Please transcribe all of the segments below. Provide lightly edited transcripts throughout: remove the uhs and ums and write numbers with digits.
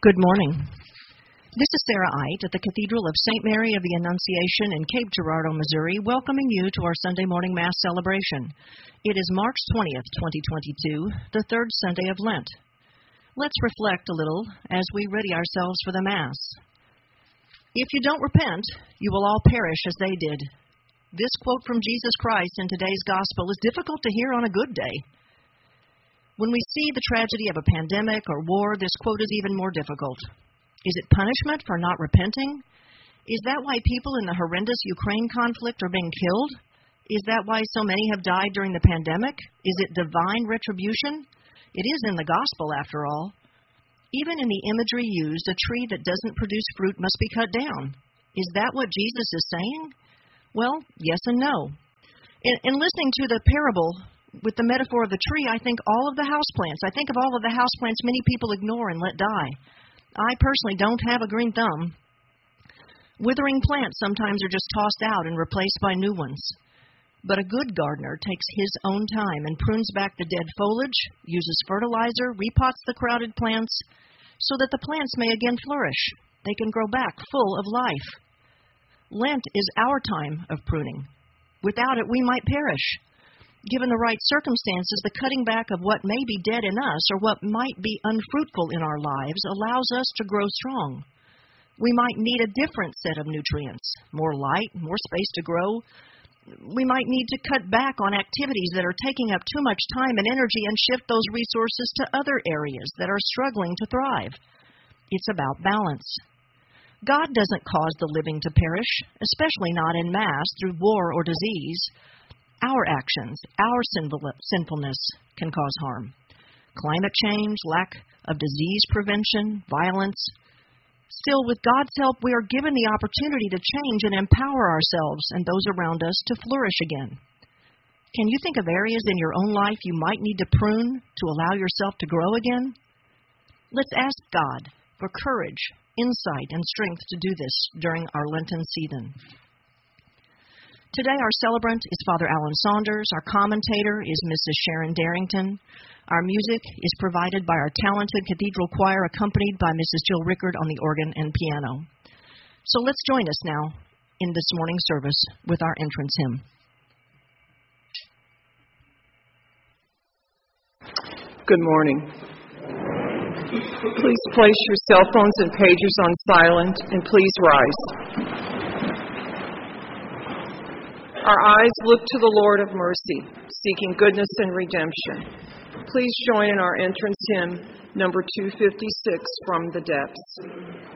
Good morning. This is Sarah Ite at the Cathedral of St. Mary of the Annunciation in Cape Girardeau, Missouri, welcoming you to our Sunday morning Mass celebration. It is March 20th, 2022, the third Sunday of Lent. Let's reflect a little as we ready ourselves for the Mass. If you don't repent, you will all perish as they did. This quote from Jesus Christ in today's Gospel is difficult to hear on a good day. When we see the tragedy of a pandemic or war, this quote is even more difficult. Is it punishment for not repenting? Is that why people in the horrendous Ukraine conflict are being killed? Is that why so many have died during the pandemic? Is it divine retribution? It is in the Gospel, after all. Even in the imagery used, a tree that doesn't produce fruit must be cut down. Is that what Jesus is saying? Well, yes and no. In listening to the parable with the metaphor of the tree, I think all of the houseplants. I think of all of the houseplants many people ignore and let die. I personally don't have a green thumb. Withering plants sometimes are just tossed out and replaced by new ones. But a good gardener takes his own time and prunes back the dead foliage, uses fertilizer, repots the crowded plants, so that the plants may again flourish. They can grow back full of life. Lent is our time of pruning. Without it, we might perish. Given the right circumstances, the cutting back of what may be dead in us or what might be unfruitful in our lives allows us to grow strong. We might need a different set of nutrients, more light, more space to grow. We might need to cut back on activities that are taking up too much time and energy and shift those resources to other areas that are struggling to thrive. It's about balance. God doesn't cause the living to perish, especially not en masse through war or disease. Our actions, our sinfulness can cause harm. Climate change, lack of disease prevention, violence. Still, with God's help, we are given the opportunity to change and empower ourselves and those around us to flourish again. Can you think of areas in your own life you might need to prune to allow yourself to grow again? Let's ask God for courage, insight, and strength to do this during our Lenten season. Today, our celebrant is Father Alan Saunders. Our commentator is Mrs. Sharon Darrington. Our music is provided by our talented cathedral choir, accompanied by Mrs. Jill Rickard on the organ and piano. So let's join us now in this morning's service with our entrance hymn. Good morning. Please place your cell phones and pagers on silent, and please rise. Our eyes look to the Lord of mercy, seeking goodness and redemption. Please join in our entrance hymn, number 256, From the Depths.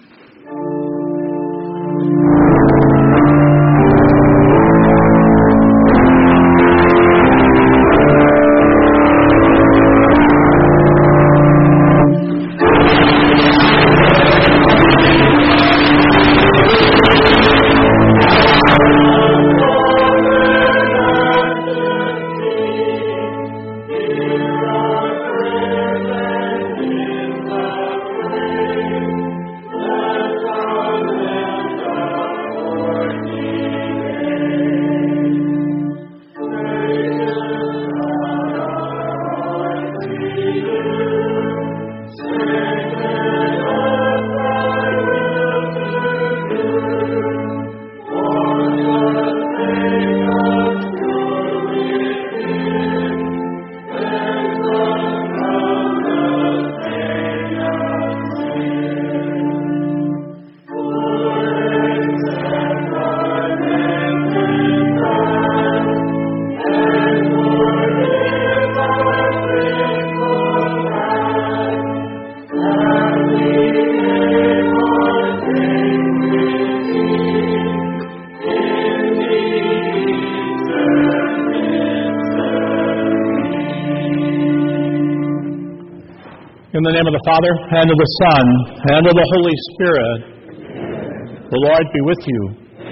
In the name of the Father, and of the Son, and of the Holy Spirit. Amen. The Lord be with you.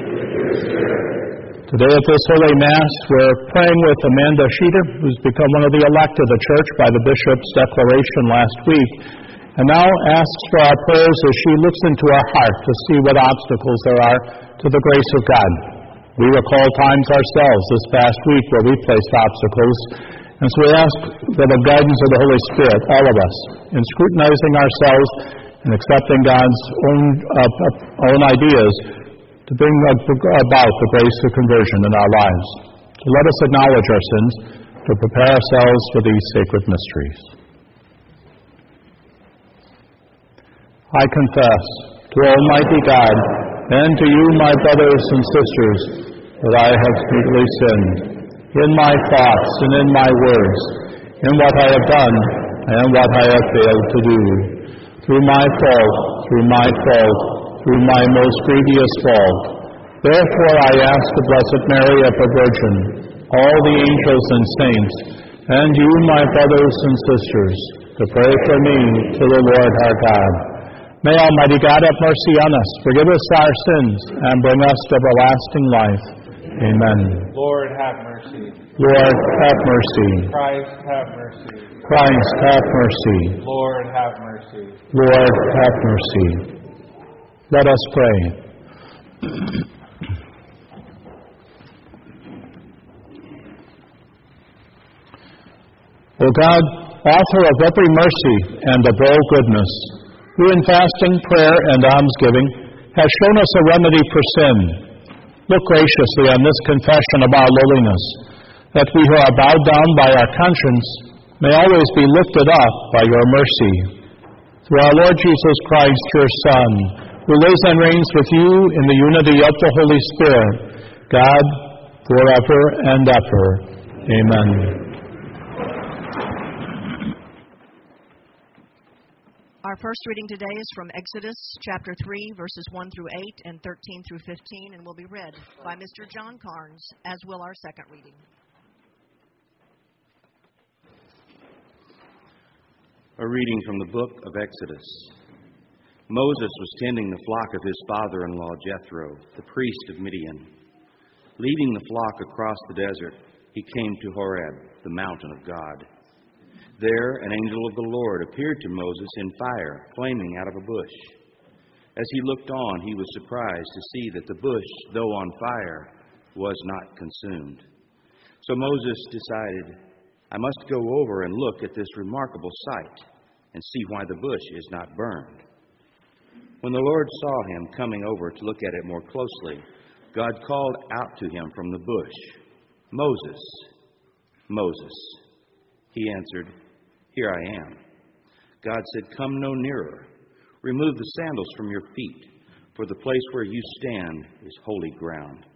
Today at this Holy Mass, we're praying with Amanda Sheeter, who's become one of the elect of the Church by the Bishop's declaration last week, and now asks for our prayers as she looks into our heart to see what obstacles there are to the grace of God. We recall times ourselves this past week where we faced obstacles, and so we ask for the guidance of the Holy Spirit, all of us, in scrutinizing ourselves and accepting God's own ideas to bring about the grace of conversion in our lives. So let us acknowledge our sins to prepare ourselves for these sacred mysteries. I confess to Almighty God and to you, my brothers and sisters, that I have greatly sinned in my thoughts and in my words, in what I have done and what I have failed to do. Through my fault, through my most grievous fault. Therefore I ask the Blessed Mary, ever Virgin, all the angels and saints, and you, my brothers and sisters, to pray for me to the Lord our God. May Almighty God have mercy on us, forgive us our sins, and bring us to everlasting life. Amen. Lord, have mercy. Lord, have mercy. Christ, have mercy. Christ, have mercy. Lord, have mercy. Lord, have mercy. Let us pray. O God, author of every mercy and of all goodness, who in fasting, prayer, and almsgiving has shown us a remedy for sin, look graciously on this confession of our lowliness, that we who are bowed down by our conscience may always be lifted up by your mercy. Through our Lord Jesus Christ, your Son, who lives and reigns with you in the unity of the Holy Spirit, God, forever and ever. Amen. Our first reading today is from Exodus chapter 3, verses 1 through 8 and 13 through 15, and will be read by Mr. John Carnes, as will our second reading. A reading from the book of Exodus. Moses was tending the flock of his father-in-law Jethro, the priest of Midian. Leading the flock across the desert, he came to Horeb, the mountain of God. There, an angel of the Lord appeared to Moses in fire, flaming out of a bush. As he looked on, he was surprised to see that the bush, though on fire, was not consumed. So Moses decided, I must go over and look at this remarkable sight and see why the bush is not burned. When the Lord saw him coming over to look at it more closely, God called out to him from the bush, Moses, Moses. He answered, Here I am. God said, Come no nearer. Remove the sandals from your feet, for the place where you stand is holy ground.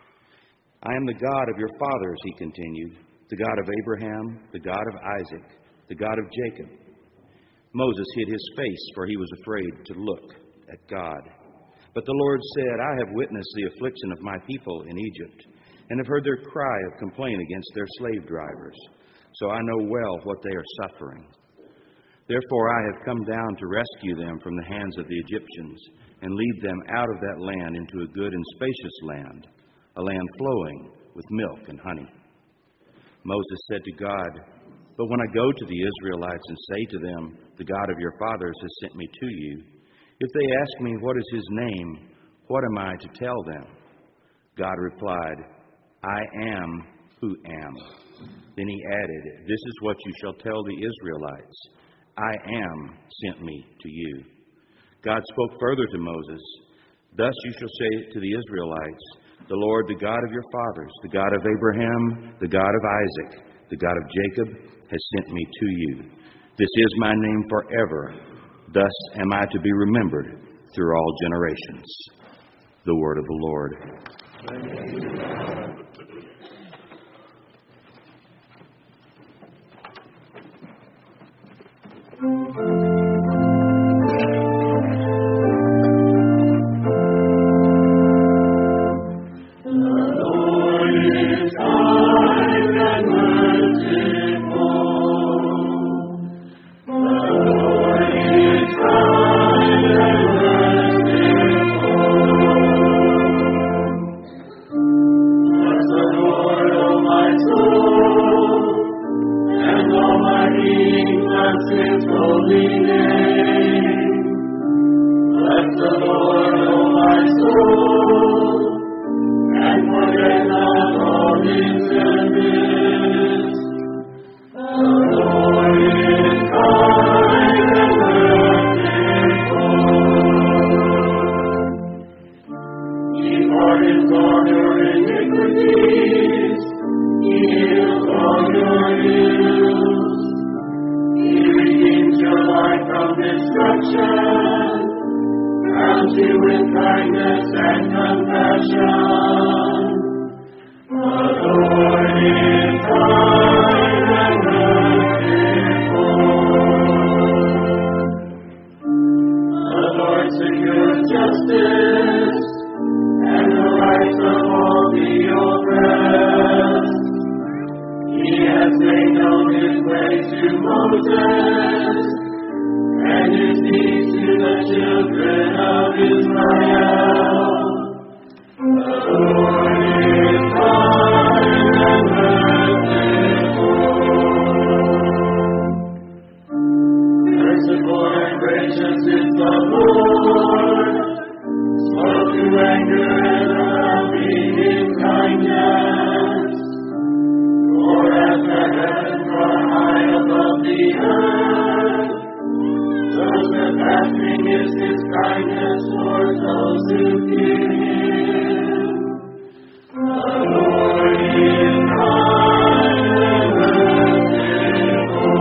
I am the God of your fathers, he continued, the God of Abraham, the God of Isaac, the God of Jacob. Moses hid his face, for he was afraid to look at God. But the Lord said, I have witnessed the affliction of my people in Egypt, and have heard their cry of complaint against their slave drivers. So I know well what they are suffering. Therefore I have come down to rescue them from the hands of the Egyptians, and lead them out of that land into a good and spacious land, a land flowing with milk and honey. Moses said to God, But when I go to the Israelites and say to them, The God of your fathers has sent me to you, if they ask me, What is his name? What am I to tell them? God replied, I am who am. Then he added, This is what you shall tell the Israelites. I am sent me to you. God spoke further to Moses, Thus you shall say to the Israelites, The Lord, the God of your fathers, the God of Abraham, the God of Isaac, the God of Jacob, has sent me to you. This is my name forever. Thus am I to be remembered through all generations. The word of the Lord. ways to Moses, and his deeds to the children of Israel. The Lord is kind and merciful and gracious is the Lord, slow to anger and abounding in kindness. For as the heavens are high above the earth, so surpassing is his kindness towards those who fear him. The Lord is kind and merciful.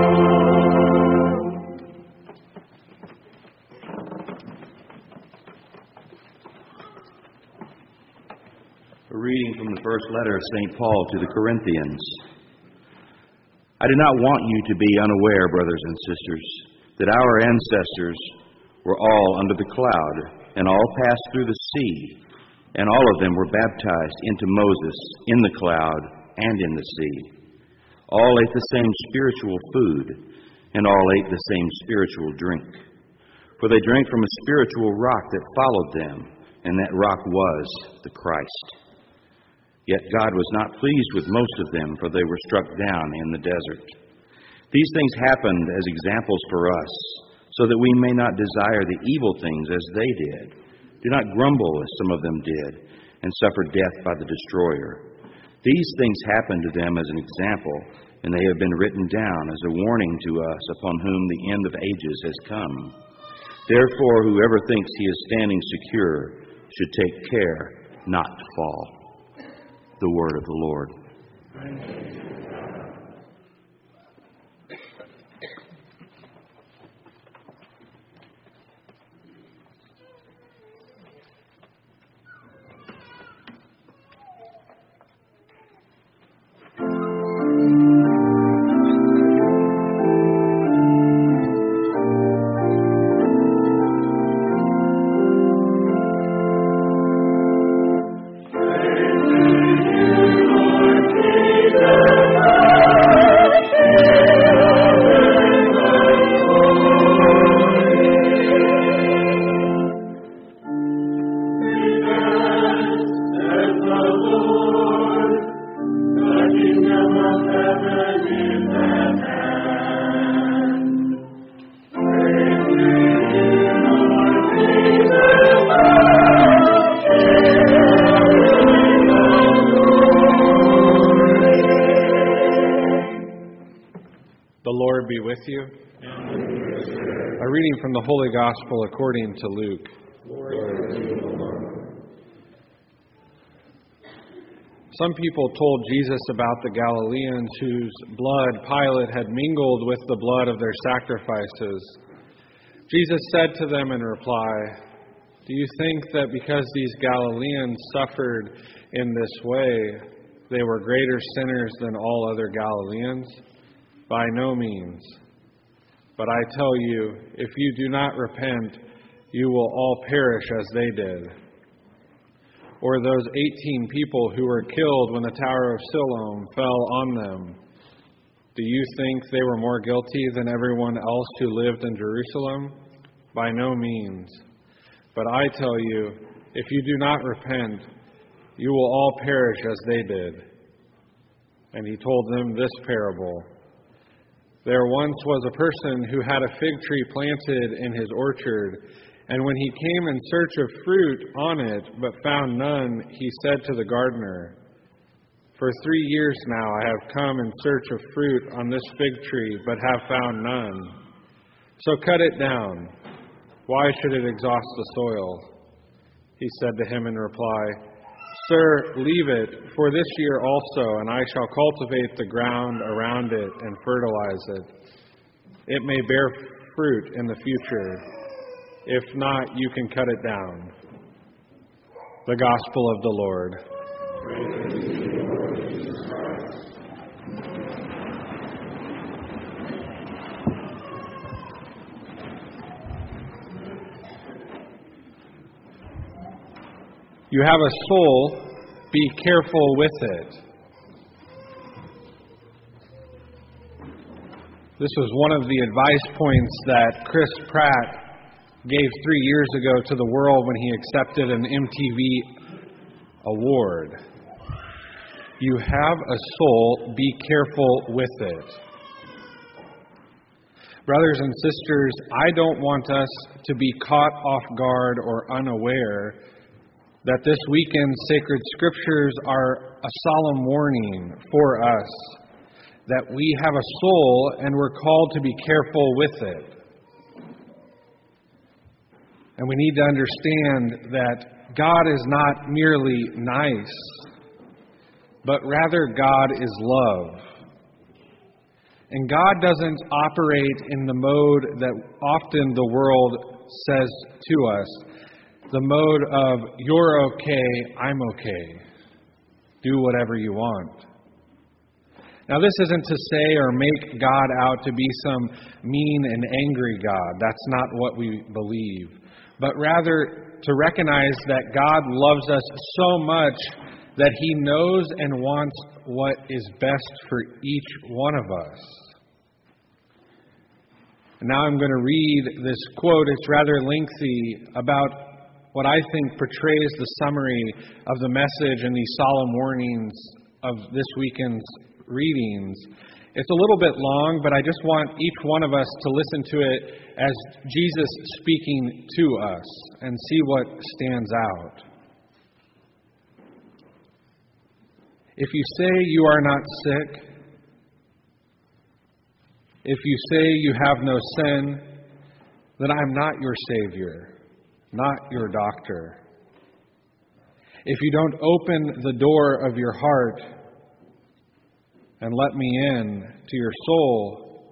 A reading from the first letter of St. Paul to the Corinthians. I do not want you to be unaware, brothers and sisters, that our ancestors were all under the cloud, and all passed through the sea, and all of them were baptized into Moses in the cloud and in the sea. All ate the same spiritual food, and all ate the same spiritual drink. For they drank from a spiritual rock that followed them, and that rock was the Christ. Yet God was not pleased with most of them, for they were struck down in the desert. These things happened as examples for us, so that we may not desire the evil things as they did. Do not grumble as some of them did, and suffer death by the destroyer. These things happened to them as an example, and they have been written down as a warning to us upon whom the end of ages has come. Therefore, whoever thinks he is standing secure should take care not to fall. The word of the Lord. Be with you. A reading from the Holy Gospel according to Luke. Some people told Jesus about the Galileans whose blood Pilate had mingled with the blood of their sacrifices. Jesus said to them in reply, "Do you think that because these Galileans suffered in this way, they were greater sinners than all other Galileans? By no means. But I tell you, if you do not repent, you will all perish as they did. Or those 18 people who were killed when the Tower of Siloam fell on them. Do you think they were more guilty than everyone else who lived in Jerusalem? By no means. But I tell you, if you do not repent, you will all perish as they did." And he told them this parable. There once was a person who had a fig tree planted in his orchard, and when he came in search of fruit on it, but found none, he said to the gardener, "For 3 years now I have come in search of fruit on this fig tree, but have found none. So cut it down. Why should it exhaust the soil?" He said to him in reply, "Sir, leave it for this year also, and I shall cultivate the ground around it and fertilize it. It may bear fruit in the future. If not, you can cut it down." The Gospel of the Lord. Praise to you, Lord Jesus Christ. You have a soul, be careful with it. This was one of the advice points that Chris Pratt gave 3 years ago to the world when he accepted an MTV award. You have a soul, be careful with it. Brothers and sisters, I don't want us to be caught off guard or unaware that this weekend's sacred scriptures are a solemn warning for us that we have a soul and we're called to be careful with it. And we need to understand that God is not merely nice, but rather God is love. And God doesn't operate in the mode that often the world says to us, the mode of, you're okay, I'm okay. Do whatever you want. Now, this isn't to say or make God out to be some mean and angry God. That's not what we believe. But rather to recognize that God loves us so much that He knows and wants what is best for each one of us. And now I'm going to read this quote. It's rather lengthy about what I think portrays the summary of the message and these solemn warnings of this weekend's readings. It's a little bit long, but I just want each one of us to listen to it as Jesus speaking to us and see what stands out. If you say you are not sick, if you say you have no sin, then I'm not your Savior, not your doctor. If you don't open the door of your heart and let me in to your soul,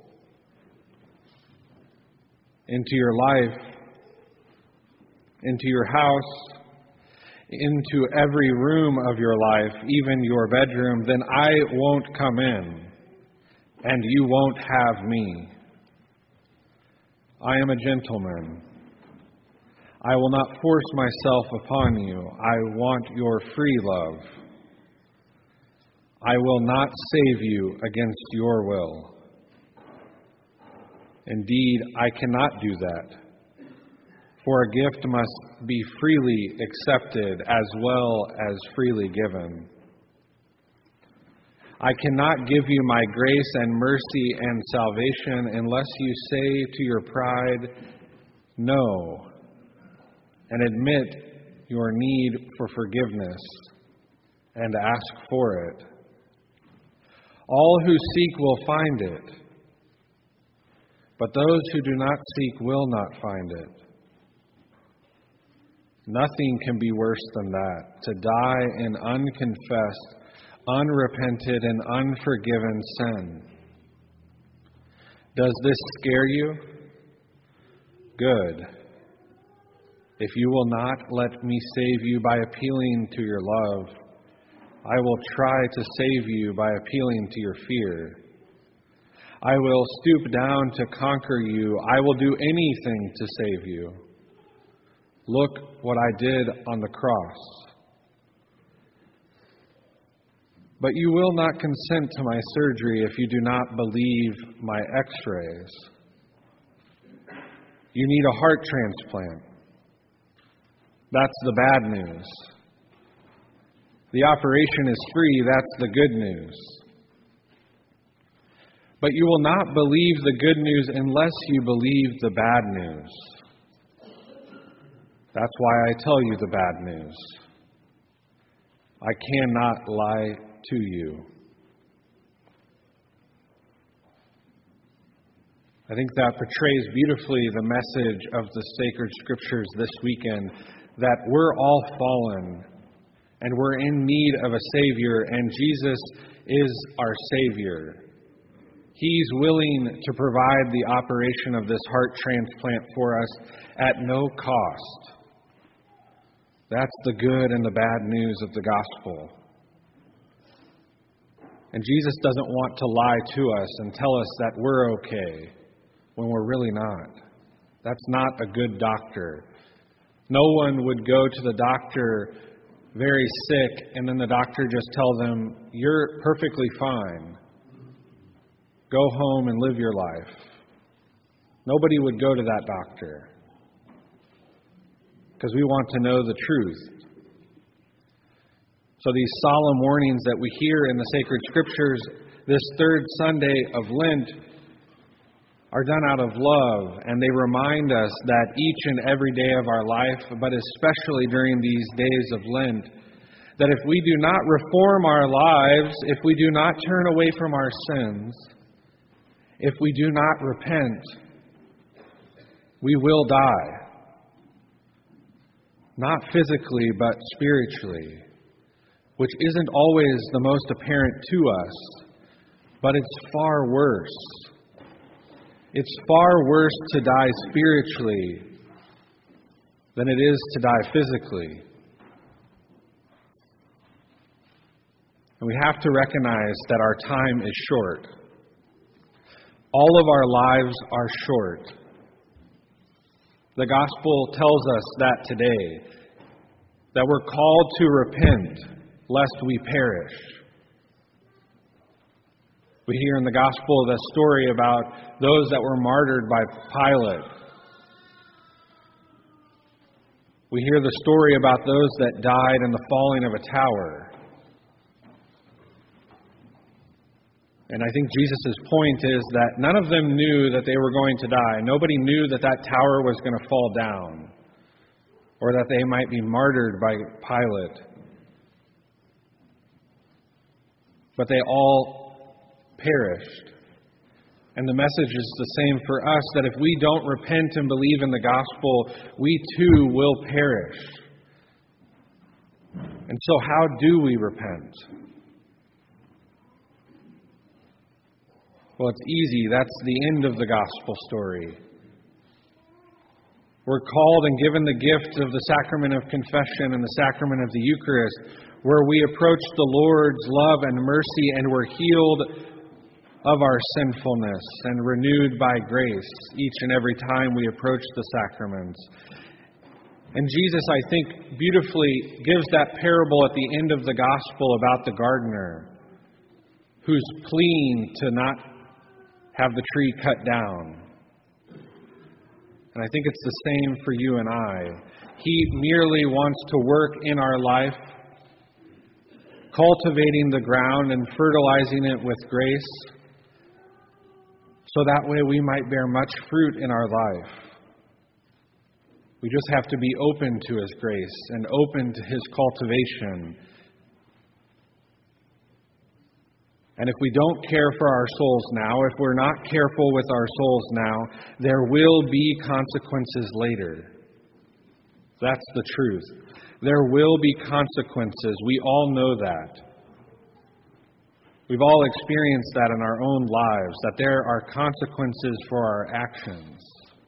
into your life, into your house, into every room of your life, even your bedroom, then I won't come in, and you won't have me. I am a gentleman. I will not force myself upon you. I want your free love. I will not save you against your will. Indeed, I cannot do that. For a gift must be freely accepted as well as freely given. I cannot give you my grace and mercy and salvation unless you say to your pride, no, and admit your need for forgiveness and ask for it. All who seek will find it, but those who do not seek will not find it. Nothing can be worse than that, to die in unconfessed, unrepented, and unforgiven sin. Does this scare you? Good. If you will not let me save you by appealing to your love, I will try to save you by appealing to your fear. I will stoop down to conquer you. I will do anything to save you. Look what I did on the cross. But you will not consent to my surgery if you do not believe my x-rays. You need a heart transplant. That's the bad news. The operation is free. That's the good news. But you will not believe the good news unless you believe the bad news. That's why I tell you the bad news. I cannot lie to you. I think that portrays beautifully the message of the sacred scriptures this weekend, that we're all fallen and we're in need of a Savior, and Jesus is our Savior. He's willing to provide the operation of this heart transplant for us at no cost. That's the good and the bad news of the gospel. And Jesus doesn't want to lie to us and tell us that we're okay when we're really not. That's not a good doctor. No one would go to the doctor very sick and then the doctor just tell them, you're perfectly fine. Go home and live your life. Nobody would go to that doctor because we want to know the truth. So these solemn warnings that we hear in the sacred scriptures this third Sunday of Lent are done out of love, and they remind us that each and every day of our life, but especially during these days of Lent, that if we do not reform our lives, if we do not turn away from our sins, if we do not repent, we will die. Not physically, but spiritually, which isn't always the most apparent to us, but it's far worse. It's far worse to die spiritually than it is to die physically. And we have to recognize that our time is short. All of our lives are short. The gospel tells us that today, that we're called to repent lest we perish. We hear in the gospel the story about those that were martyred by Pilate. We hear the story about those that died in the falling of a tower. And I think Jesus' point is that none of them knew that they were going to die. Nobody knew that that tower was going to fall down, or that they might be martyred by Pilate. But they all perished. And the message is the same for us, that if we don't repent and believe in the gospel, we too will perish. And so how do we repent? Well, it's easy. That's the end of the gospel story. We're called and given the gift of the sacrament of confession and the sacrament of the Eucharist, where we approach the Lord's love and mercy and we're healed of our sinfulness and renewed by grace each and every time we approach the sacraments. And Jesus, I think, beautifully gives that parable at the end of the gospel about the gardener who's pleading to not have the tree cut down. And I think it's the same for you and I. He merely wants to work in our life, cultivating the ground and fertilizing it with grace, so that way we might bear much fruit in our life. We just have to be open to His grace and open to His cultivation. And if we don't care for our souls now, if we're not careful with our souls now, there will be consequences later. That's the truth. There will be consequences. We all know that. We've all experienced that in our own lives, that there are consequences for our actions.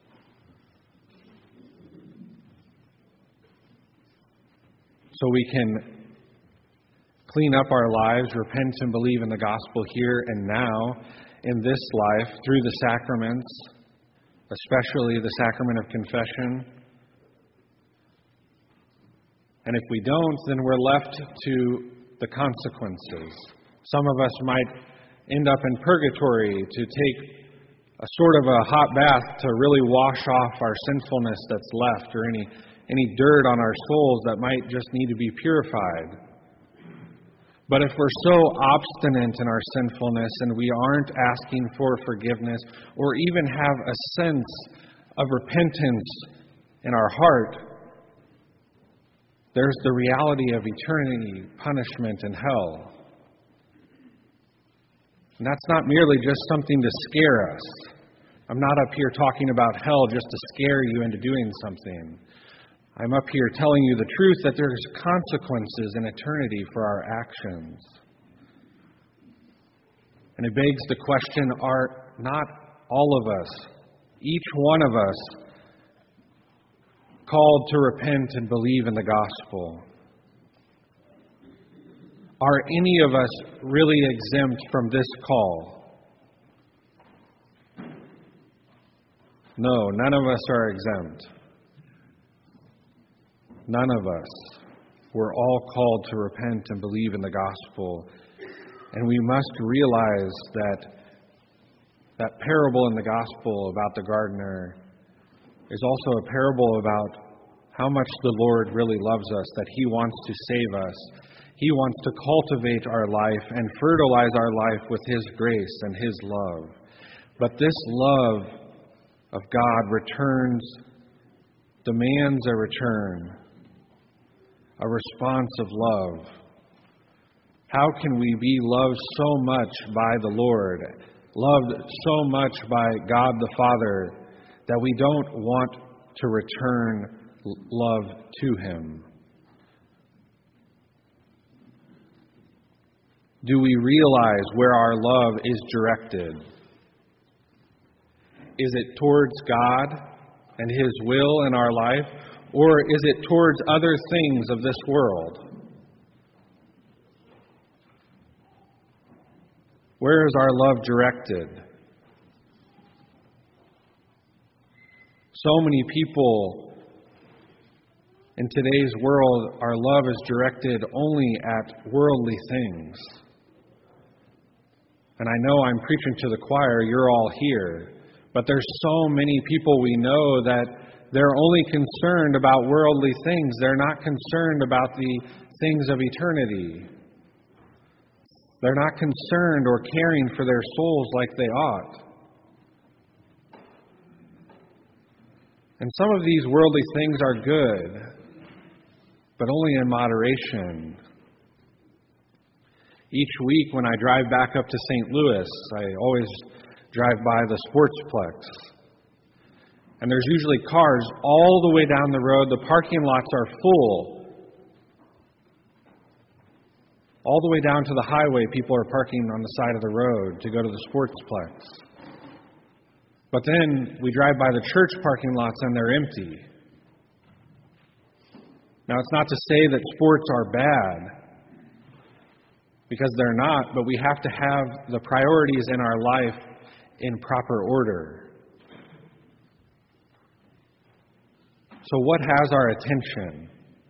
So we can clean up our lives, repent and believe in the gospel here and now, in this life, through the sacraments, especially the sacrament of confession. And if we don't, then we're left to the consequences. Some of us might end up in purgatory to take a sort of a hot bath to really wash off our sinfulness that's left, or any dirt on our souls that might just need to be purified. But if we're so obstinate in our sinfulness and we aren't asking for forgiveness or even have a sense of repentance in our heart, there's the reality of eternity, punishment, and hell. And that's not merely just something to scare us. I'm not up here talking about hell just to scare you into doing something. I'm up here telling you the truth that there's consequences in eternity for our actions. And it begs the question, are not all of us, each one of us, called to repent and believe in the gospel? Are any of us really exempt from this call? No, none of us are exempt. None of us. We're all called to repent and believe in the gospel. And we must realize that That parable in the gospel about the gardener is also a parable about how much the Lord really loves us, that He wants to save us. He wants to cultivate our life and fertilize our life with His grace and His love. But this love of God demands a return, a response of love. How can we be loved so much by the Lord, loved so much by God the Father, that we don't want to return love to Him? Do we realize where our love is directed? Is it towards God and His will in our life, or is it towards other things of this world? Where is our love directed? So many people in today's world, our love is directed only at worldly things. And I know I'm preaching to the choir, you're all here. But there's so many people we know that they're only concerned about worldly things. They're not concerned about the things of eternity. They're not concerned or caring for their souls like they ought. And some of these worldly things are good, but only in moderation. Each week when I drive back up to St. Louis, I always drive by the Sportsplex. And there's usually cars all the way down the road. The parking lots are full. All the way down to the highway, people are parking on the side of the road to go to the Sportsplex. But then we drive by the church parking lots and they're empty. Now, it's not to say that sports are bad, because they're not, but we have to have the priorities in our life in proper order. So what has our attention?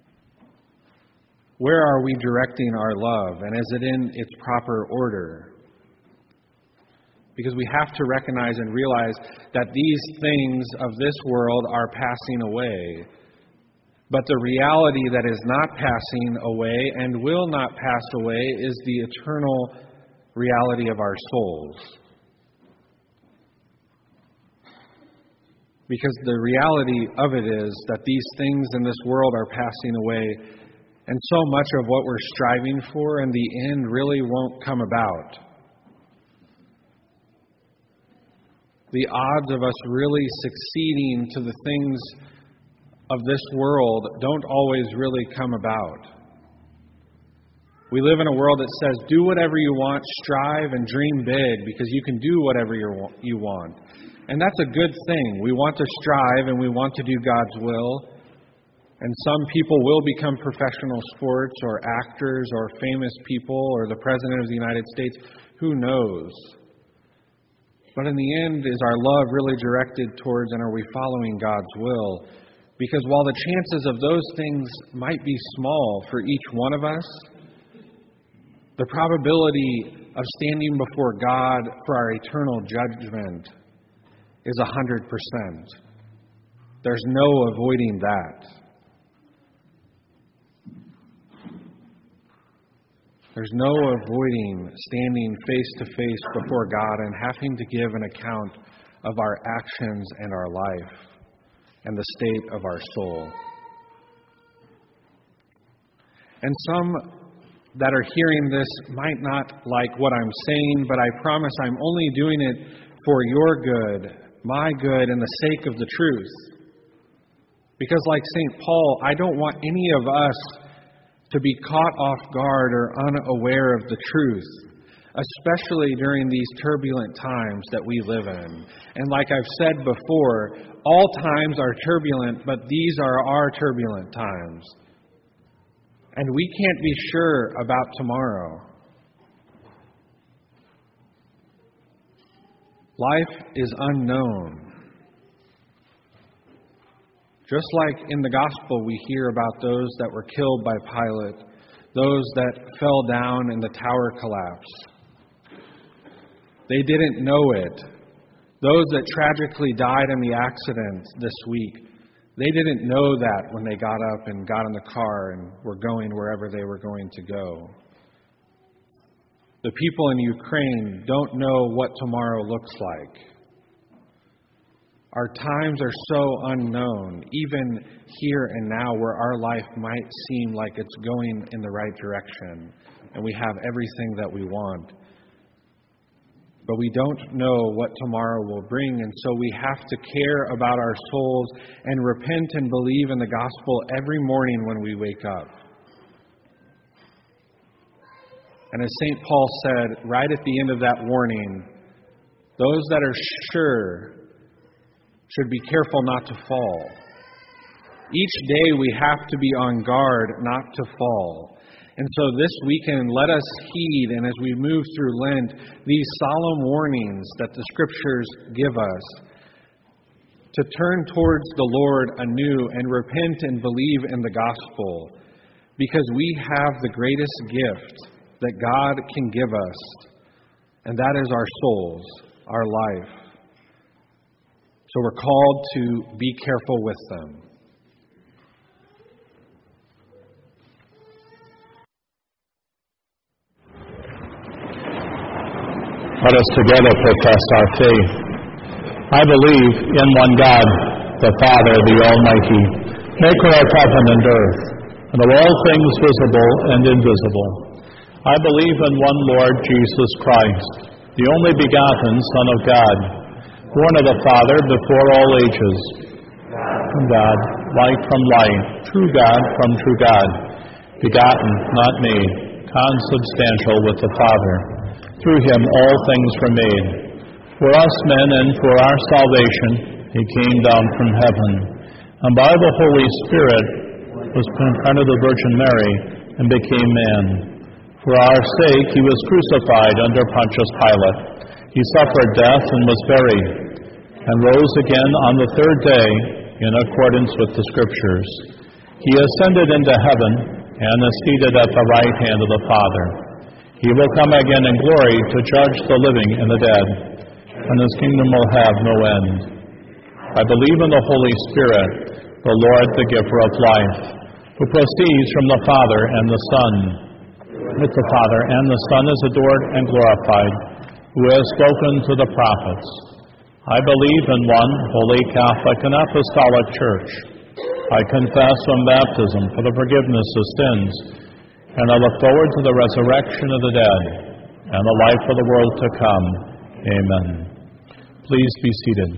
Where are we directing our love? And is it in its proper order? Because we have to recognize and realize that these things of this world are passing away. But the reality that is not passing away and will not pass away is the eternal reality of our souls. Because the reality of it is that these things in this world are passing away, and so much of what we're striving for in the end really won't come about. The odds of us really succeeding to the things of this world don't always really come about. We live in a world that says, do whatever you want, strive and dream big, because you can do whatever you want. And that's a good thing. We want to strive and we want to do God's will. And some people will become professional sports or actors or famous people or the President of the United States. Who knows? But in the end, is our love really directed towards, and are we following God's will? Because while the chances of those things might be small for each one of us, the probability of standing before God for our eternal judgment is 100%. There's no avoiding that. There's no avoiding standing face to face before God and having to give an account of our actions and our life and the state of our soul. And some that are hearing this might not like what I'm saying, but I promise I'm only doing it for your good, my good, and the sake of the truth. Because like St. Paul, I don't want any of us to be caught off guard or unaware of the truth, especially during these turbulent times that we live in. And like I've said before, all times are turbulent, but these are our turbulent times. And we can't be sure about tomorrow. Life is unknown. Just like in the gospel we hear about those that were killed by Pilate, those that fell down in the tower collapse. They didn't know it, Those that tragically died in the accident this week, they didn't know that when they got up and got in the car and were going wherever they were going to go. The people in Ukraine don't know what tomorrow looks like. Our times are so unknown, even here and now, where our life might seem like it's going in the right direction and we have everything that we want. But we don't know what tomorrow will bring, and so we have to care about our souls and repent and believe in the gospel every morning when we wake up. And as St. Paul said right at the end of that warning, those that are sure should be careful not to fall. Each day we have to be on guard not to fall. And so this weekend, let us heed, and as we move through Lent, these solemn warnings that the Scriptures give us, to turn towards the Lord anew and repent and believe in the gospel, because we have the greatest gift that God can give us, and that is our souls, our life. So we're called to be careful with them. Let us together profess our faith. I believe in one God, the Father, the Almighty, maker of heaven and earth, and of all things visible and invisible. I believe in one Lord Jesus Christ, the only begotten Son of God, born of the Father before all ages, from God, light from light, true God from true God, begotten, not made, consubstantial with the Father. Through him all things were made. For us men and for our salvation he came down from heaven, and by the Holy Spirit was incarnate of the Virgin Mary and became man. For our sake he was crucified under Pontius Pilate. He suffered death and was buried, and rose again on the third day in accordance with the Scriptures. He ascended into heaven and is seated at the right hand of the Father. He will come again in glory to judge the living and the dead, and his kingdom will have no end. I believe in the Holy Spirit, the Lord, the giver of life, who proceeds from the Father and the Son. With the Father and the Son is adored and glorified, who has spoken to the prophets. I believe in one holy Catholic and Apostolic Church. I confess one baptism for the forgiveness of sins, and I look forward to the resurrection of the dead and the life of the world to come. Amen. Please be seated.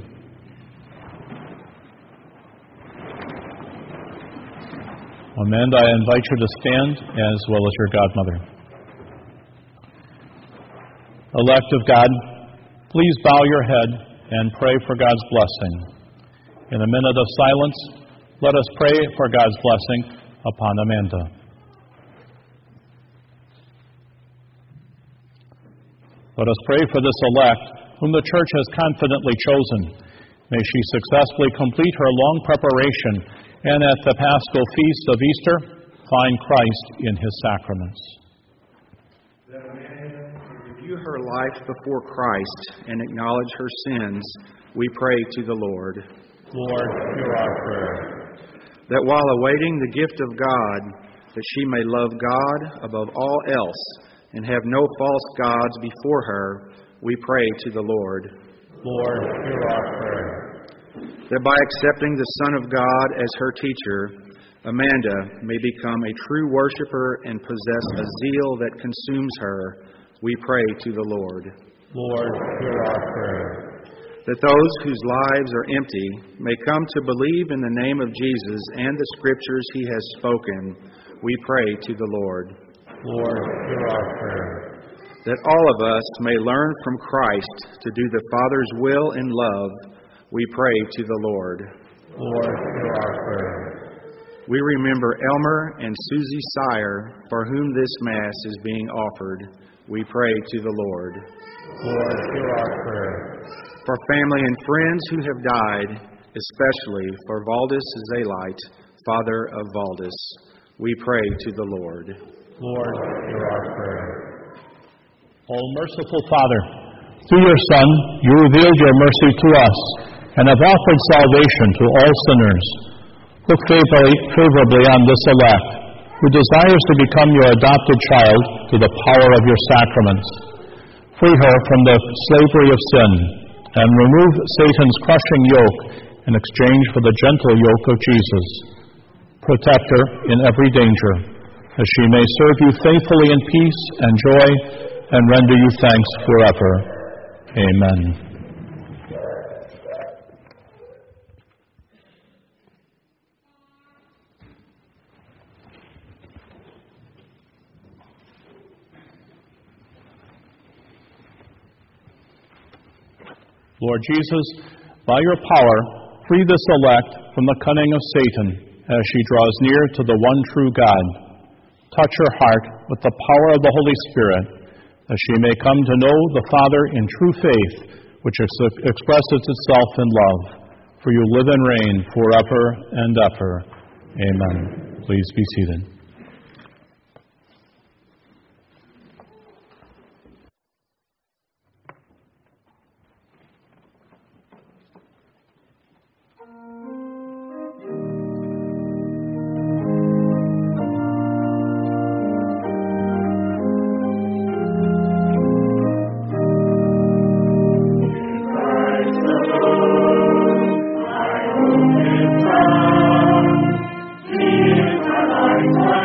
Amanda, I invite you to stand, as well as your godmother. Elect of God, please bow your head and pray for God's blessing. In a minute of silence, let us pray for God's blessing upon Amanda. Let us pray for this elect, whom the Church has confidently chosen. May she successfully complete her long preparation, and at the Paschal Feast of Easter, find Christ in his sacraments. That Amanda may review her life before Christ and acknowledge her sins, we pray to the Lord. Lord, hear our prayer. That while awaiting the gift of God, that she may love God above all else, and have no false gods before her, we pray to the Lord. Lord, hear our prayer. That by accepting the Son of God as her teacher, Amanda may become a true worshiper and possess a zeal that consumes her, we pray to the Lord. Lord, hear our prayer. That those whose lives are empty may come to believe in the name of Jesus and the Scriptures he has spoken, we pray to the Lord. Lord, hear our prayer. That all of us may learn from Christ to do the Father's will in love, we pray to the Lord. Lord, hear our prayer. We remember Elmer and Susie Sire, for whom this Mass is being offered. We pray to the Lord. Lord, hear our prayer. For family and friends who have died, especially for Valdis Zalite, father of Valdis, we pray to the Lord. Lord, hear our prayer. O merciful Father, Through your Son, you revealed your mercy to us and have offered salvation to all sinners. Look favorably on this elect, who desires to become your adopted child through the power of your sacraments. Free her from the slavery of sin and remove Satan's crushing yoke in exchange for the gentle yoke of Jesus. Protect her in every danger, as she may serve you faithfully in peace and joy and render you thanks forever. Amen. Lord Jesus, by your power, free this elect from the cunning of Satan as she draws near to the one true God. Touch her heart with the power of the Holy Spirit, as she may come to know the Father in true faith, which expresses itself in love. For you live and reign forever and ever. Amen. Please be seated. He is my life.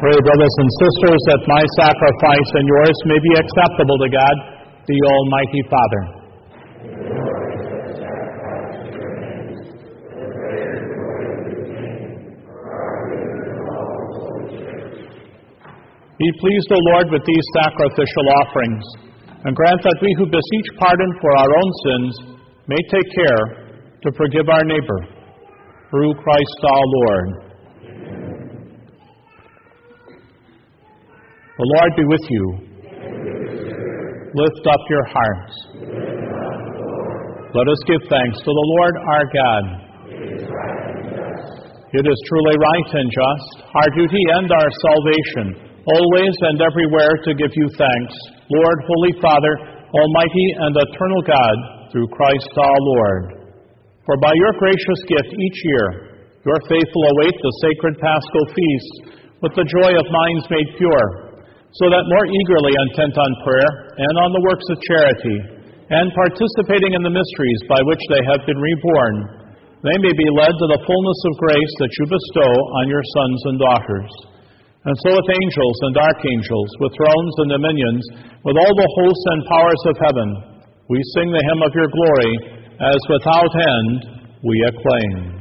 Pray, brothers and sisters, that my sacrifice and yours may be acceptable to God, the Almighty Father. Be pleased, O Lord, with these sacrificial offerings, and grant that we who beseech pardon for our own sins may take care to forgive our neighbor. Through Christ our Lord. The Lord be with you. Lift up your hearts. Let us give thanks to the Lord our God. It is truly right and just, our duty and our salvation, always and everywhere to give you thanks, Lord, Holy Father, Almighty and eternal God, through Christ our Lord. For by your gracious gift each year, your faithful await the sacred Paschal feasts with the joy of minds made pure, so that more eagerly intent on prayer and on the works of charity, and participating in the mysteries by which they have been reborn, they may be led to the fullness of grace that you bestow on your sons and daughters. And so with angels and archangels, with thrones and dominions, with all the hosts and powers of heaven, we sing the hymn of your glory, as without end we acclaim.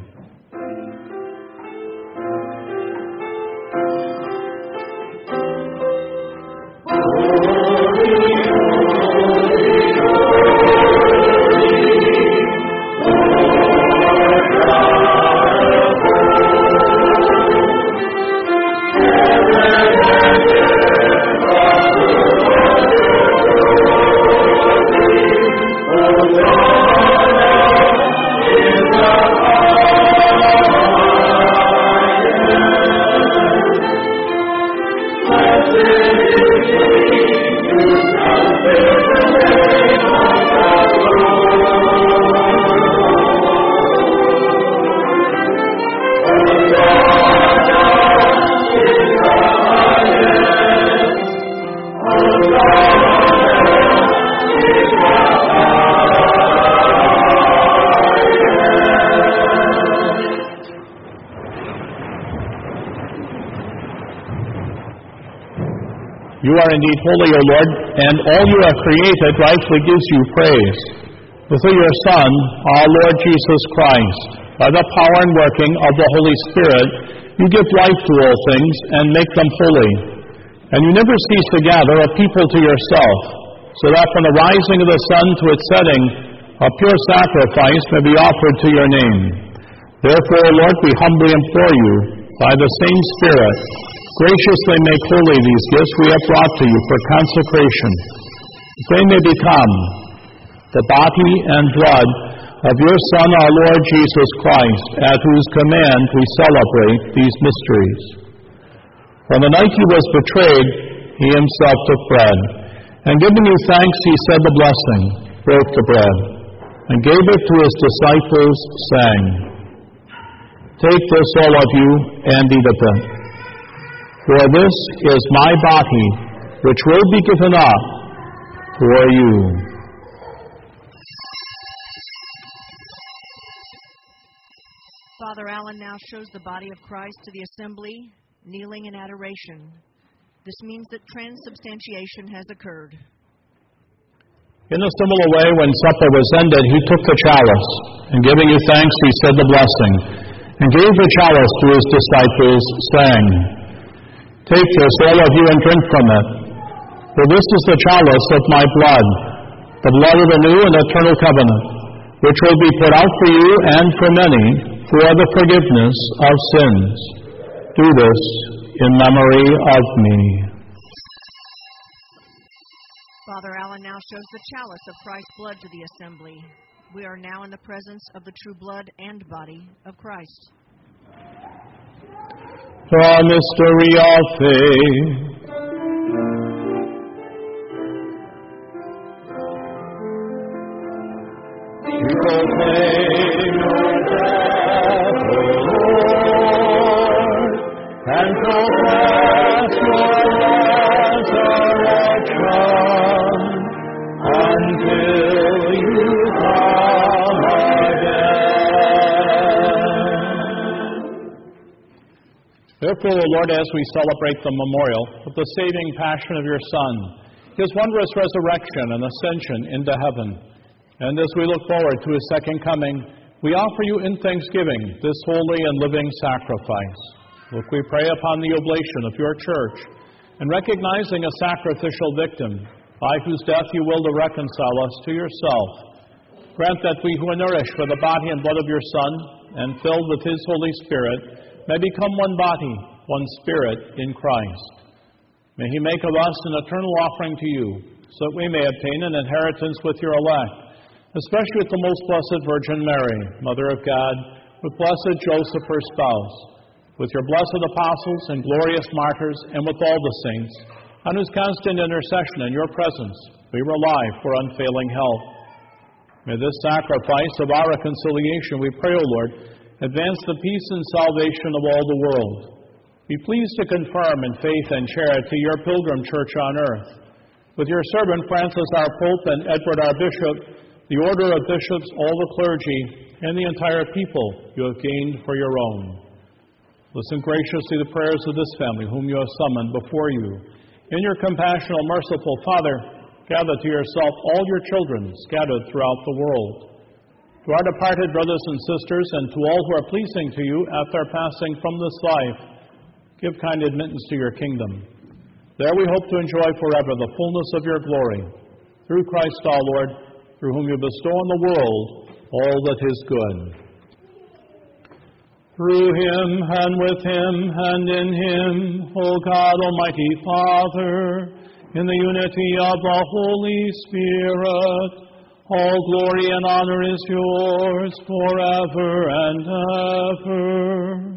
You are indeed holy, O Lord, and all you have created rightly gives you praise. Through your Son, our Lord Jesus Christ, by the power and working of the Holy Spirit, you give life to all things and make them holy. And you never cease to gather a people to yourself, so that from the rising of the sun to its setting, a pure sacrifice may be offered to your name. Therefore, Lord, we humbly implore you, by the same Spirit, graciously make holy these gifts we have brought to you for consecration, that they may become the body and blood of your Son, our Lord Jesus Christ, at whose command we celebrate these mysteries. On the night he was betrayed, he himself took bread, and giving you thanks, he said the blessing, broke the bread, and gave it to his disciples, saying, "Take this, all of you, and eat of it. For this is my body, which will be given up for you." Father Allen now shows the body of Christ to the assembly, kneeling in adoration. This means that transubstantiation has occurred. In a similar way, when supper was ended, he took the chalice, and giving you thanks, he said the blessing, and gave the chalice to his disciples, saying, "Take this, all of you, and drink from it. For this is the chalice of my blood, the blood of the new and eternal covenant, which will be poured out for you and for many for the forgiveness of sins. Do this in memory of me." Father Allen now shows the chalice of Christ's blood to the assembly. We are now in the presence of the true blood and body of Christ. The mystery of faith. We proclaim your death, O Lord, and profess your resurrection until you come again. Therefore, O Lord, as we celebrate the memorial of the saving passion of your Son, his wondrous resurrection and ascension into heaven, and as we look forward to his second coming, we offer you in thanksgiving this holy and living sacrifice. Look, we pray upon the oblation of your church, and recognizing a sacrificial victim, by whose death you will to reconcile us to yourself, grant that we who are nourished by the body and blood of your Son, and filled with his Holy Spirit, may become one body, one spirit in Christ. May he make of us an eternal offering to you, so that we may obtain an inheritance with your elect, especially with the most blessed Virgin Mary, Mother of God, with blessed Joseph, her spouse, with your blessed apostles and glorious martyrs, and with all the saints, on whose constant intercession in your presence we rely for unfailing help. May this sacrifice of our reconciliation, we pray, O Lord, advance the peace and salvation of all the world. Be pleased to confirm in faith and charity your pilgrim church on earth. With your servant Francis our Pope and Edward our Bishop, the order of bishops, all the clergy, and the entire people you have gained for your own. Listen graciously to the prayers of this family, whom you have summoned before you. In your compassion, O merciful Father, gather to yourself all your children scattered throughout the world. To our departed brothers and sisters, and to all who are pleasing to you after passing from this life, give kind admittance to your kingdom. There we hope to enjoy forever the fullness of your glory. Through Christ our Lord, through whom you bestow on the world all that is good. Through him, and with him, and in him, O God, Almighty Father, in the unity of the Holy Spirit, all glory and honor is yours forever and ever.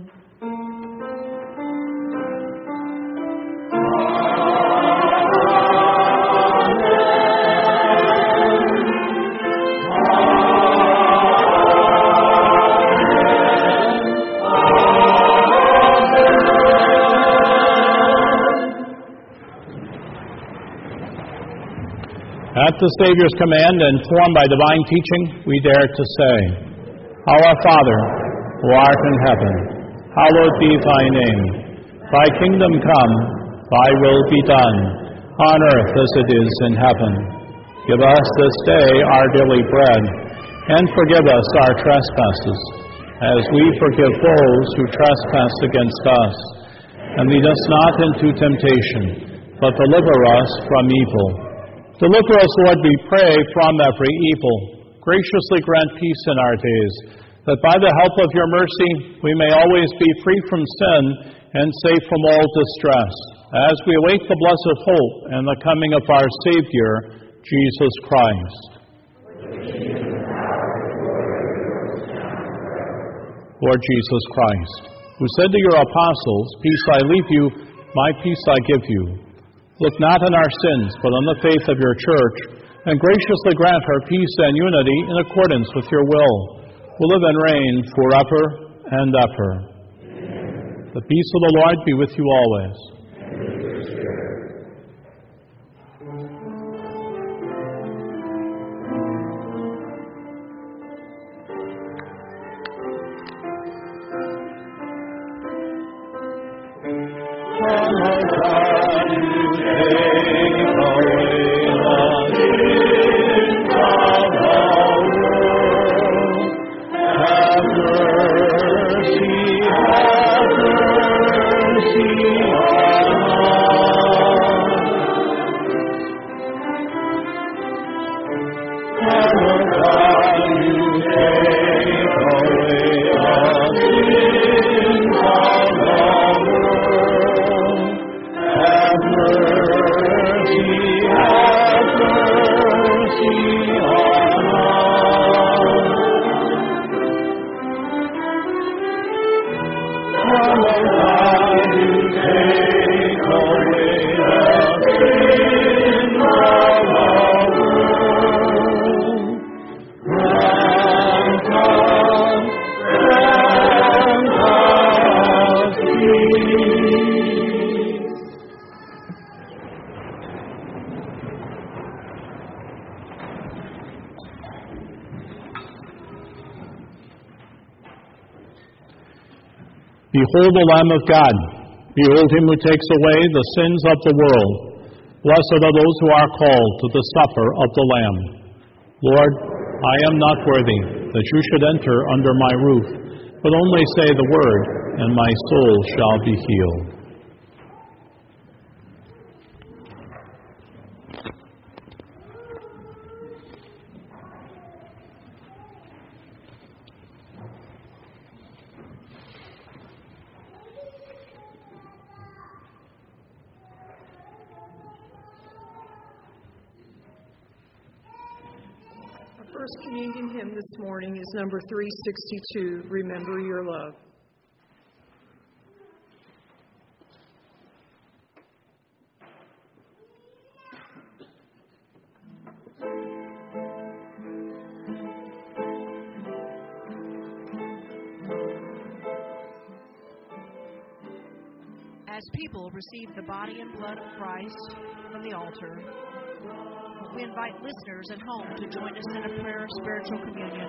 At the Savior's command and formed by divine teaching, we dare to say, Our Father, who art in heaven, hallowed be thy name. Thy kingdom come, thy will be done, on earth as it is in heaven. Give us this day our daily bread, and forgive us our trespasses, as we forgive those who trespass against us. And lead us not into temptation, but deliver us from evil. Deliver us, Lord, we pray, from every evil. Graciously grant peace in our days, that by the help of your mercy we may always be free from sin and safe from all distress, as we await the blessed hope and the coming of our Savior, Jesus Christ. Lord Jesus Christ, who said to your apostles, Peace I leave you, my peace I give you. Look not on our sins, but on the faith of your church, and graciously grant her peace and unity in accordance with your will, who live and reign forever and ever. Amen. The peace of the Lord be with you always. And with your spirit. Behold the Lamb of God, Behold him who takes away the sins of the world. Blessed are those who are called to the supper of the Lamb. Lord, I am not worthy that you should enter under my roof, but only say the word, and my soul shall be healed. First communion hymn this morning is number 362, Remember Your Love. As people receive the body and blood of Christ from the altar, we invite listeners at home to join us in a prayer of spiritual communion.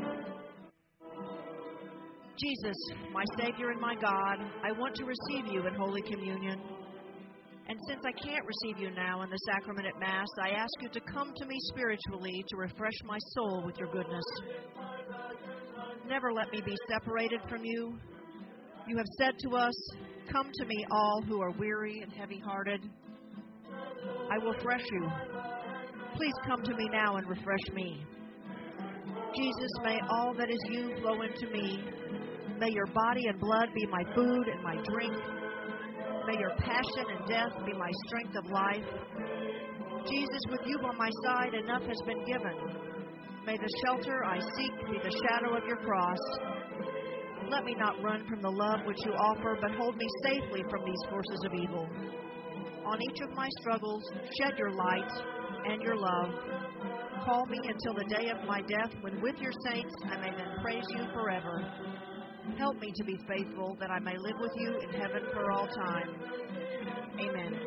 Jesus, my Savior and my God, I want to receive you in Holy Communion. And since I can't receive you now in the sacrament at Mass, I ask you to come to me spiritually to refresh my soul with your goodness. Never let me be separated from you. You have said to us, "Come to me, all who are weary and heavy-hearted. I will refresh you. Please come to me now and refresh me." Jesus, may all that is you flow into me. May your body and blood be my food and my drink. May your passion and death be my strength of life. Jesus, with you by my side, enough has been given. May the shelter I seek be the shadow of your cross. Let me not run from the love which you offer, but hold me safely from these forces of evil. On each of my struggles, shed your light and your love. Call me until the day of my death, when with your saints I may then praise you forever. Help me to be faithful, that I may live with you in heaven for all time. Amen.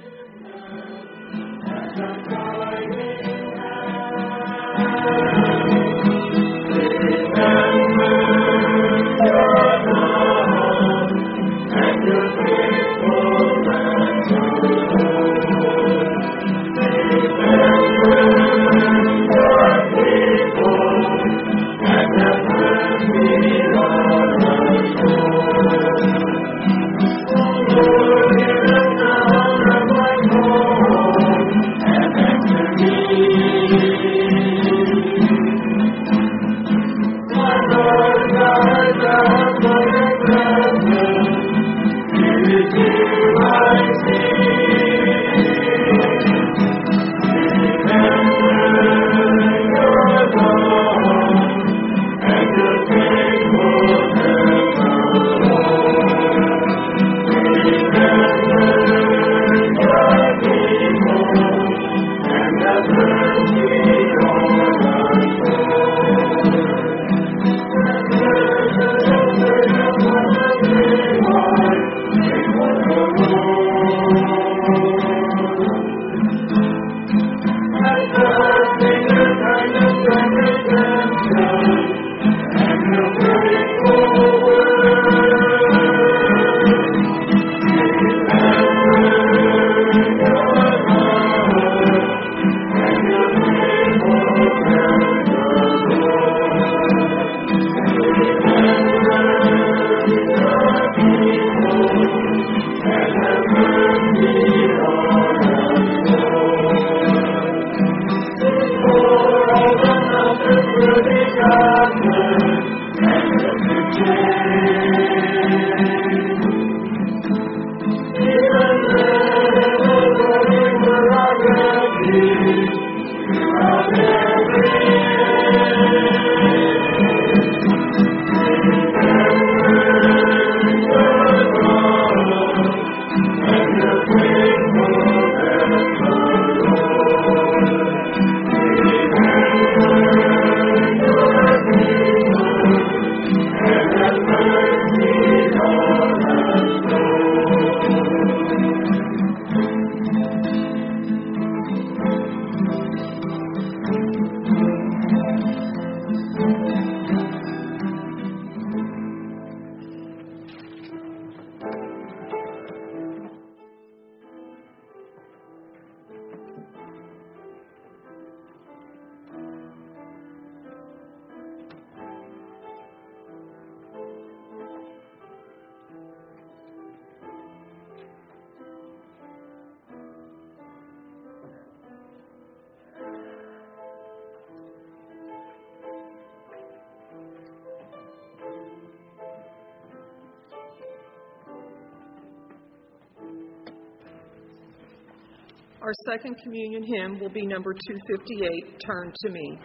Our second communion hymn will be number 258, Turn to Me.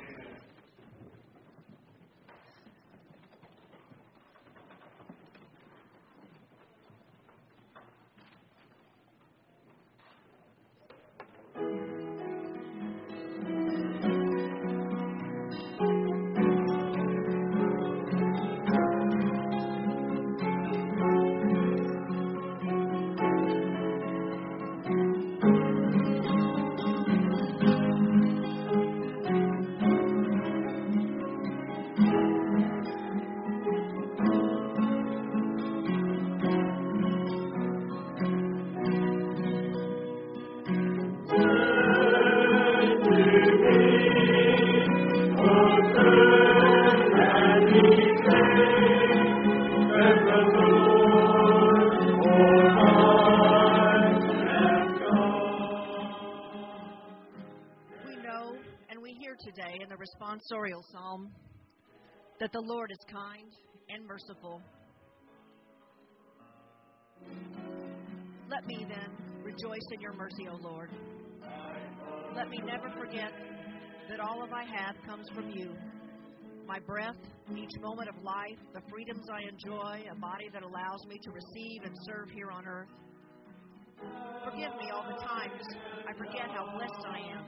Responsorial psalm that the Lord is kind and merciful. Let me then rejoice in your mercy, O Lord. Let me never forget that all of I have comes from you. My breath, each moment of life, the freedoms I enjoy, a body that allows me to receive and serve here on earth. Forgive me all the times I forget how blessed I am.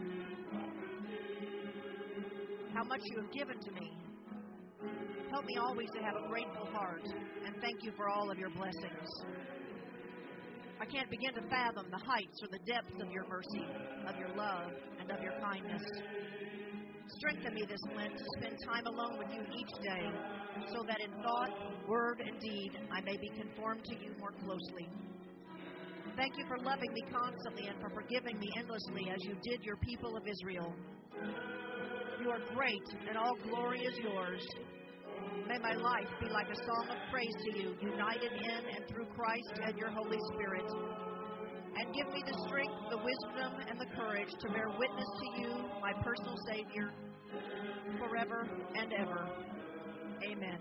How much you have given to me. Help me always to have a grateful heart, and thank you for all of your blessings. I can't begin to fathom the heights or the depths of your mercy, of your love, and of your kindness. Strengthen me this Lent to spend time alone with you each day, so that in thought, word, and deed, I may be conformed to you more closely. Thank you for loving me constantly and for forgiving me endlessly as you did your people of Israel. You are great, and all glory is yours. May my life be like a song of praise to you, united in and through Christ and your Holy Spirit. And give me the strength, the wisdom, and the courage to bear witness to you, my personal Savior, forever and ever. Amen.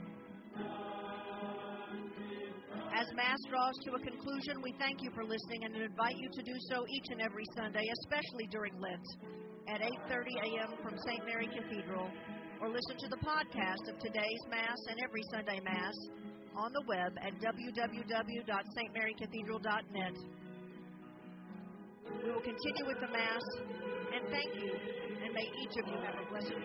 As Mass draws to a conclusion, we thank you for listening and invite you to do so each and every Sunday, especially during Lent, at 8:30 a.m. from St. Mary Cathedral, or listen to the podcast of today's Mass and every Sunday Mass on the web at www.stmarycathedral.net. We will continue with the Mass, and thank you, and may each of you have a blessed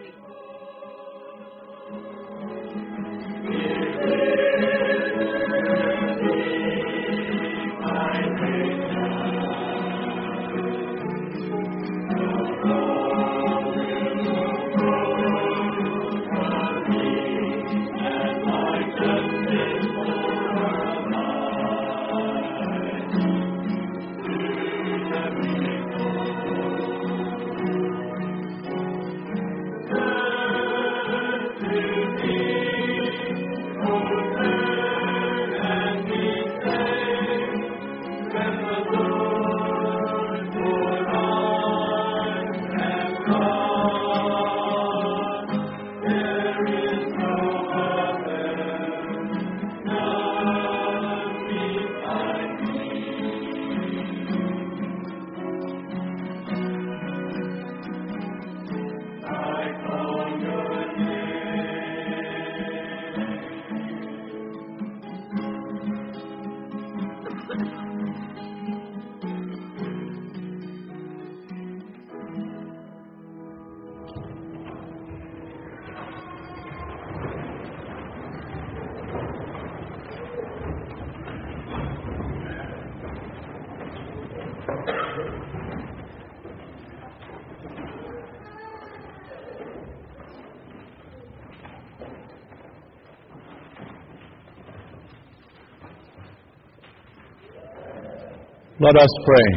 Let us pray.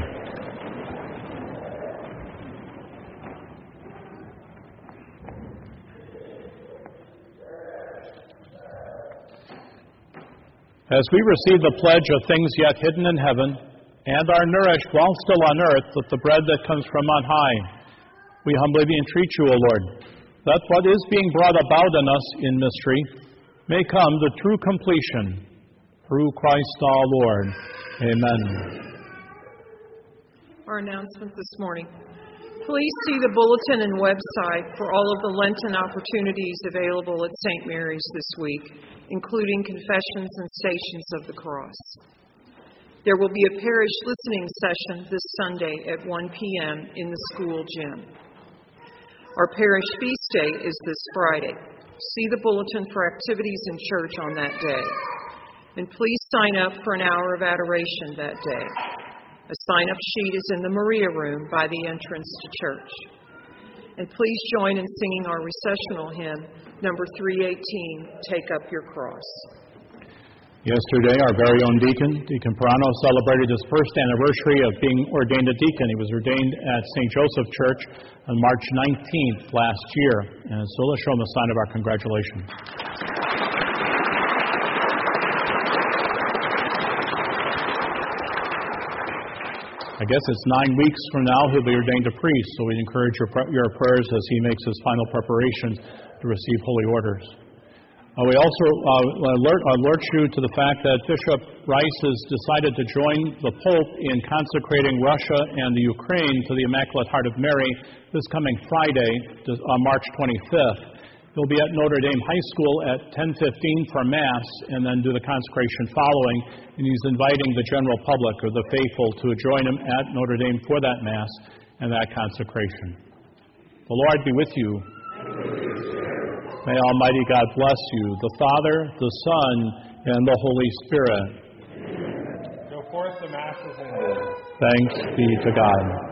As we receive the pledge of things yet hidden in heaven, and are nourished while still on earth with the bread that comes from on high, we humbly entreat you, O Lord, that what is being brought about in us in mystery may come to true completion. Through Christ our Lord. Amen. Our announcement this morning. Please see the bulletin and website for all of the Lenten opportunities available at St. Mary's this week, including confessions and Stations of the Cross. There will be a parish listening session this Sunday at 1 p.m. in the school gym. Our parish feast day is this Friday. See the bulletin for activities in church on that day. And please sign up for an hour of adoration that day. A sign-up sheet is in the Maria room by the entrance to church. And please join in singing our recessional hymn, number 318, Take Up Your Cross. Yesterday, our very own deacon, Deacon Perano, celebrated his first anniversary of being ordained a deacon. He was ordained at St. Joseph Church on March 19th last year. And so let's show him a sign of our congratulations. I guess it's 9 weeks from now he'll be ordained a priest, so we encourage your prayers as he makes his final preparations to receive holy orders. We also alert you to the fact that Bishop Rice has decided to join the Pope in consecrating Russia and the Ukraine to the Immaculate Heart of Mary this coming Friday, March 25th. He'll be at Notre Dame High School at 10:15 for Mass and then do the consecration following. And he's inviting the general public or the faithful to join him at Notre Dame for that Mass and that consecration. The Lord be with you. May Almighty God bless you, the Father, the Son, and the Holy Spirit. Go forth, the Mass is ended. Thanks be to God.